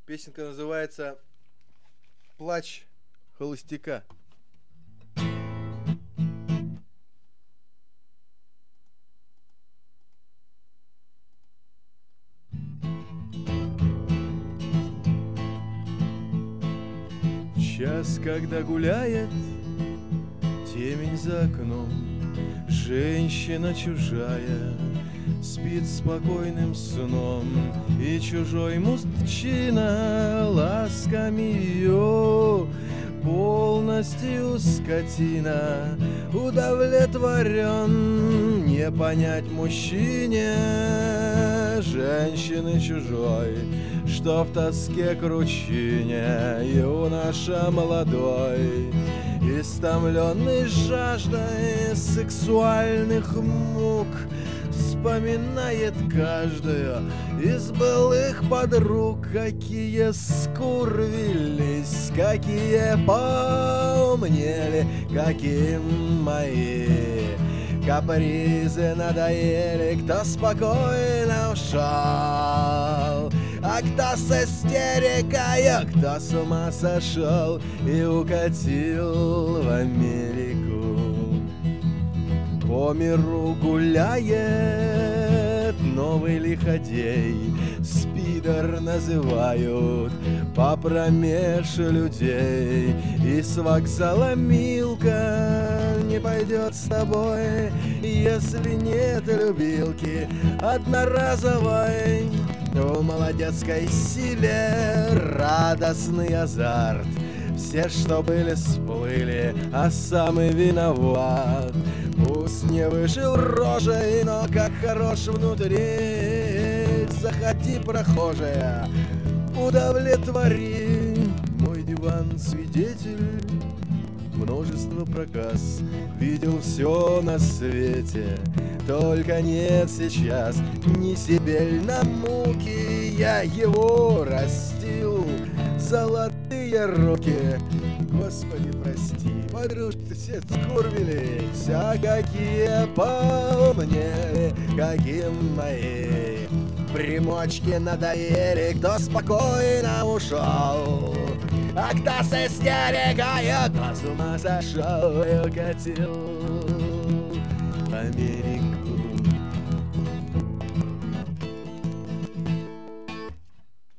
Песенка называется «Плач холостяка». В час, когда гуляет темень за окном, женщина чужая спит спокойным сном, и чужой мужчина ласками ее полностью скотина удовлетворен. Не понять мужчине женщины чужой, что в тоске кручине юноша молодой, истомленный жаждой сексуальных мук, вспоминает каждую из былых подруг, какие скурвились, какие поумнели, каким мои капризы надоели. Кто спокойно ушел, а кто с истерикой, кто с ума сошел и укатил в Америку. По миру гуляет новый лиходей, спидер называют попромеж людей. И с вокзала Милка не пойдет с тобой, если нет любилки одноразовой. В молодецкой силе радостный азарт, все, что были, сплыли, а самый виноват. Пусть не вышел рожей, но как хорош внутри. Заходи, прохожая, удовлетвори. Мой диван свидетель, множество проказ, видел все на свете, только нет сейчас ни себе на муки. Я его растил золотые руки. Господи, прости, подружки все скурвились, а какие поумнели, каким мои примочки надоели. Кто спокойно ушел, а кто с истерикой, кто с ума сошел и укатил в Америку.